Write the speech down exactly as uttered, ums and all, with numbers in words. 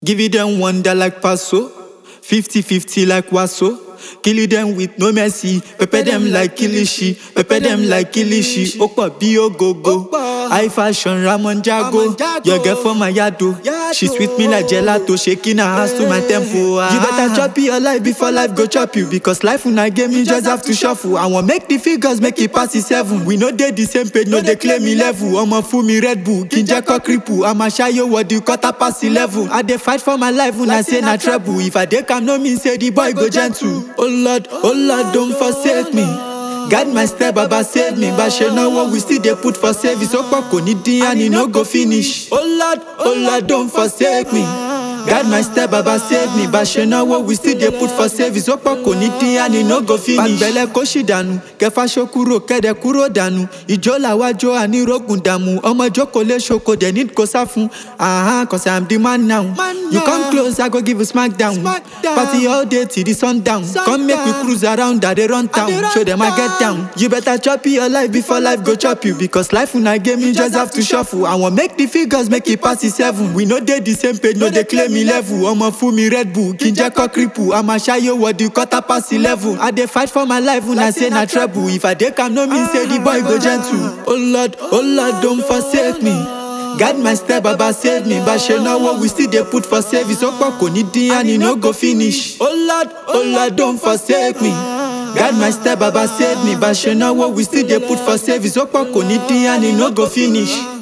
Give it them wonder like Paso, fifty fifty like Waso. Kill them with no mercy, prepare them like Kilishi, prepare them like Kilishi. Opa bio go go, high fashion Ramon Jago. Your girl from my yado, she sweet me like gelato, shaking her hands to my tempo. You better chop your life before life go chop you, because life when I game me just have to shuffle. I want make the figures make it pass the seven. We know they the same page, no they claim me level. I'm a fool me Red Bull, Kinjako cripple. I'm a shy yo what you cut up past the level. I dey fight for my life when I say na trouble. If I dey come no mean say the boy go gentle. Oh Lord, oh Lord, don't forsake me. Guide my step, Baba save me. But she know what we still they put for service. Opako nidi and he no go finish. Oh Lord, oh Lord, don't forsake me. Guide my step, Baba save me. But she know what we still they put for service. Opako nidi and he no go finish. Bele koshi danu, kefa shokuro kede kuro danu. Ijola wajo ani rogundamu. Omo jokole shoko they need kosafu. Aha, cause I'm the man now. Man you come close, I go give you smackdown. Smack Party all day till the sun down. Sun come make down. We cruise around that they run town. Show them I get down. You better chop your life before life go chop you, because life when I game you just have to shuffle. I want make the figures make it pass the seven. We know they the same page, no they claim me level. I'm a fool me Red Bull, Kinjako cripple. I'm a shy yo what you cut up past the level. I dey fight for my life when I say na trouble. If I dey come no mean say the boy go gentle. Oh Lord, oh Lord, don't forsake me. Guide my step, Baba save me. But she know what we still they put for service. Opako nidi and he no go finish. Oh Lord, oh Lord, don't forsake me. Guide my step, Baba save me. But she know what we still they put for service. Opako nidi and he no go finish.